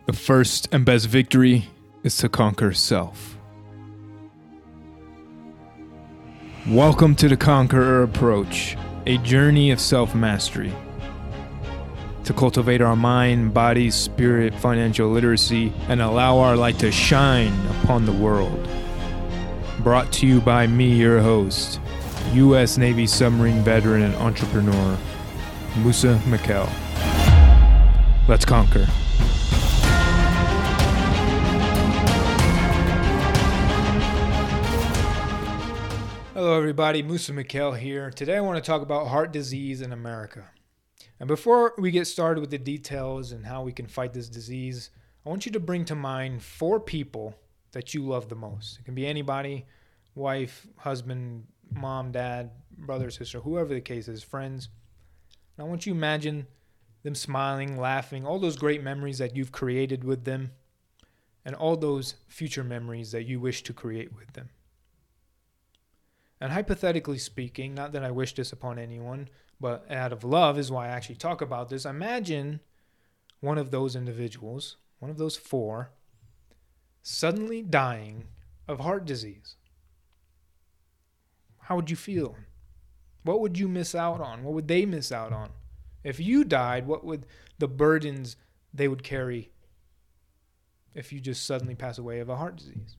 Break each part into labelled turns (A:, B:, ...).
A: The first and best victory is to conquer self. Welcome to the Conqueror Approach, a journey of self-mastery. To cultivate our mind, body, spirit, financial literacy, and allow our light to shine upon the world. Brought to you by me, your host, U.S. Navy submarine veteran and entrepreneur, Musa Mikkel. Let's conquer. Hello everybody, Musa Mikkel here. Today I want to talk about heart disease in America. And before we get started with the details and how we can fight this disease, I want you to bring to mind 4 people that you love the most. It can be anybody, wife, husband, mom, dad, brother, sister, whoever the case is, friends. And I want you to imagine them smiling, laughing, all those great memories that you've created with them, and all those future memories that you wish to create with them. And hypothetically speaking, not that I wish this upon anyone, but out of love is why I actually talk about this. Imagine one of those individuals, one of those 4, suddenly dying of heart disease. How would you feel? What would you miss out on? What would they miss out on? If you died, what would the burdens they would carry if you just suddenly pass away of a heart disease?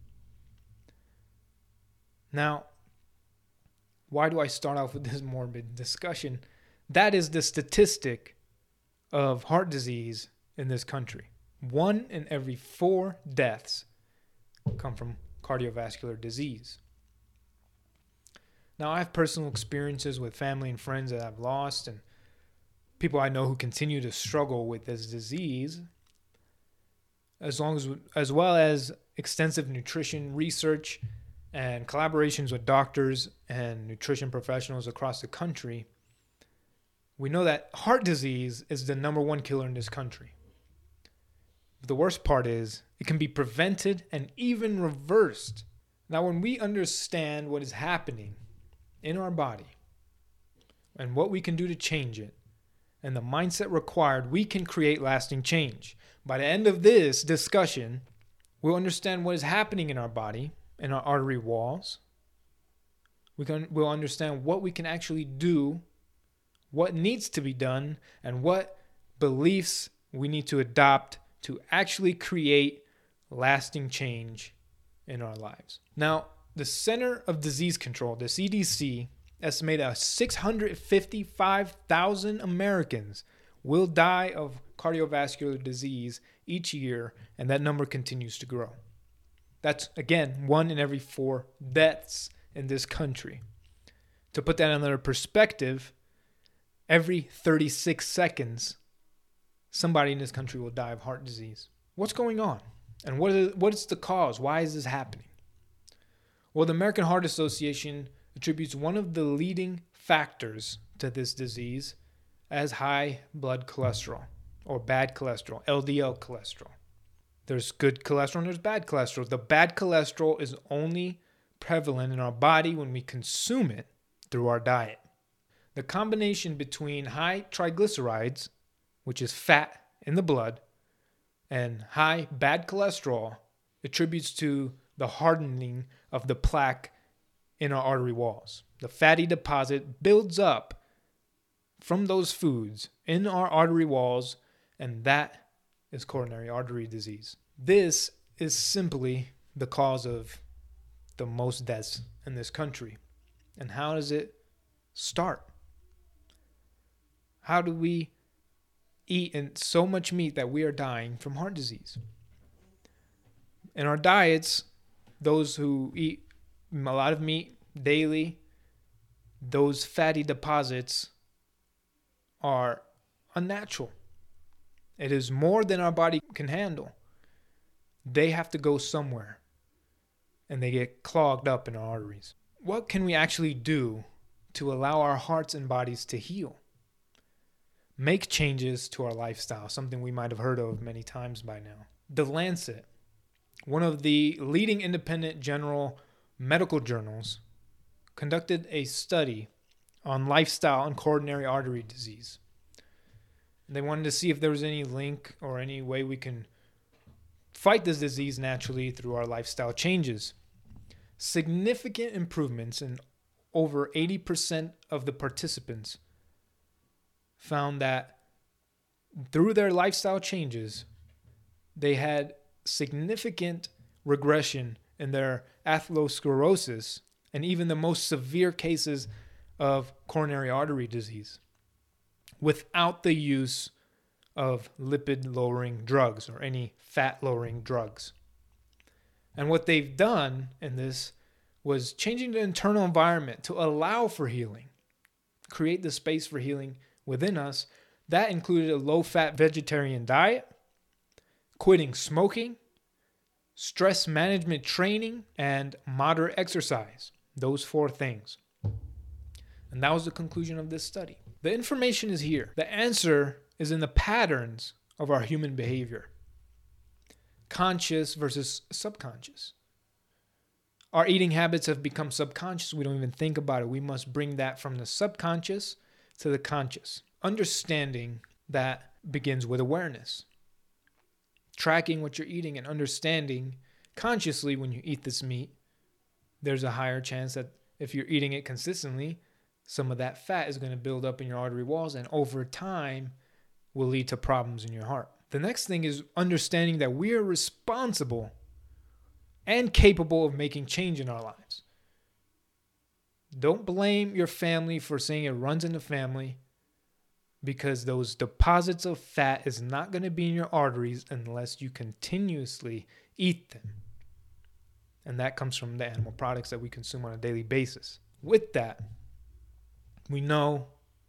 A: Now, why do I start off with this morbid discussion? That is the statistic of heart disease in this country. 1 in every 4 deaths come from cardiovascular disease. Now, I have personal experiences with family and friends that I've lost and people I know who continue to struggle with this disease, as well as extensive nutrition research and collaborations with doctors and nutrition professionals across the country. We know that heart disease is the number 1 killer in this country. The worst part is it can be prevented and even reversed. Now, when we understand what is happening in our body and what we can do to change it and the mindset required, we can create lasting change. By the end of this discussion, we'll understand what is happening in our body, in our artery walls. We'll understand what we can actually do, what needs to be done, and what beliefs we need to adopt to actually create lasting change in our lives. Now, the Center of Disease Control, the CDC, estimated that 655,000 Americans will die of cardiovascular disease each year, and that number continues to grow. That's, again, 1 in every 4 deaths in this country. To put that in another perspective, every 36 seconds, somebody in this country will die of heart disease. What's going on? And what is the cause? Why is this happening? Well, the American Heart Association attributes one of the leading factors to this disease as high blood cholesterol, or bad cholesterol, LDL cholesterol. There's good cholesterol and there's bad cholesterol. The bad cholesterol is only prevalent in our body when we consume it through our diet. The combination between high triglycerides, which is fat in the blood, and high bad cholesterol attributes to the hardening of the plaque in our artery walls. The fatty deposit builds up from those foods in our artery walls, and that is coronary artery disease. This is simply the cause of the most deaths in this country. And how does it start? How do we eat so much meat that we are dying from heart disease? In our diets, those who eat a lot of meat daily, those fatty deposits are unnatural. It is more than our body can handle. They have to go somewhere, and they get clogged up in our arteries. What can we actually do to allow our hearts and bodies to heal? Make changes to our lifestyle, something we might have heard of many times by now. The Lancet, one of the leading independent general medical journals, conducted a study on lifestyle and coronary artery disease. They wanted to see if there was any link or any way we can fight this disease naturally through our lifestyle changes. Significant improvements in over 80% of the participants found that through their lifestyle changes, they had significant regression in their atherosclerosis and even the most severe cases of coronary artery disease without the use of lipid-lowering drugs or any fat-lowering drugs. And what they've done in this was changing the internal environment to allow for healing, create the space for healing within us. That included a low-fat vegetarian diet, quitting smoking, stress management training, and moderate exercise. Those 4 things. And that was the conclusion of this study. The information is here. The answer is in the patterns of our human behavior. Conscious versus subconscious. Our eating habits have become subconscious. We don't even think about it. We must bring that from the subconscious to the conscious. Understanding that begins with awareness. Tracking what you're eating and understanding consciously when you eat this meat, there's a higher chance that if you're eating it consistently, some of that fat is going to build up in your artery walls and over time will lead to problems in your heart. The next thing is understanding that we are responsible and capable of making change in our lives. Don't blame your family for saying it runs in the family, because those deposits of fat is not going to be in your arteries unless you continuously eat them. And that comes from the animal products that we consume on a daily basis. With that, we know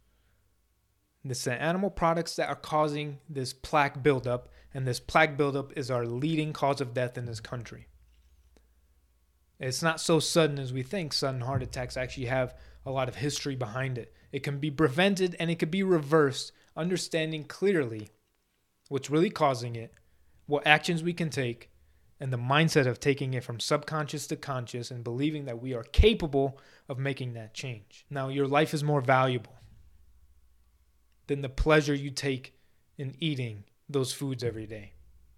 A: it's the animal products that are causing this plaque buildup, and this plaque buildup is our leading cause of death in this country. It's not so sudden as we think. Sudden heart attacks actually have a lot of history behind it. It can be prevented and it can be reversed, understanding clearly what's really causing it, what actions we can take, and the mindset of taking it from subconscious to conscious and believing that we are capable of making that change. Now, your life is more valuable than the pleasure you take in eating those foods every day.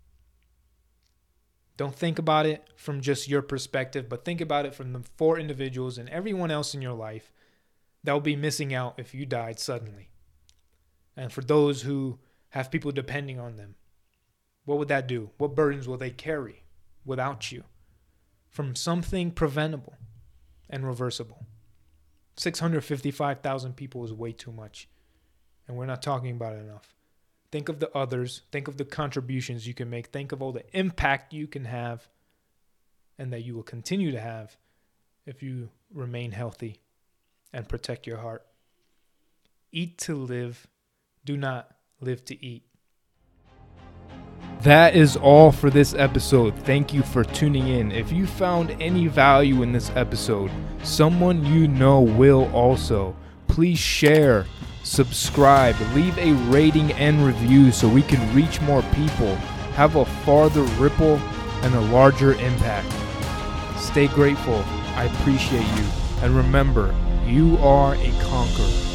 A: Don't think about it from just your perspective, but think about it from the 4 individuals and everyone else in your life that will be missing out if you died suddenly. And for those who have people depending on them, what would that do? What burdens will they carry without you from something preventable and reversible? 655,000 people is way too much, and we're not talking about it enough. Think of the others. Think of the contributions you can make. Think of all the impact you can have and that you will continue to have if you remain healthy and protect your heart. Eat to live. Do not live to eat. That is all for this episode. Thank you for tuning in. If you found any value in this episode, someone you know will also. Please share, subscribe, leave a rating and review so we can reach more people, have a farther ripple, and a larger impact. Stay grateful. I appreciate you. And remember, you are a conqueror.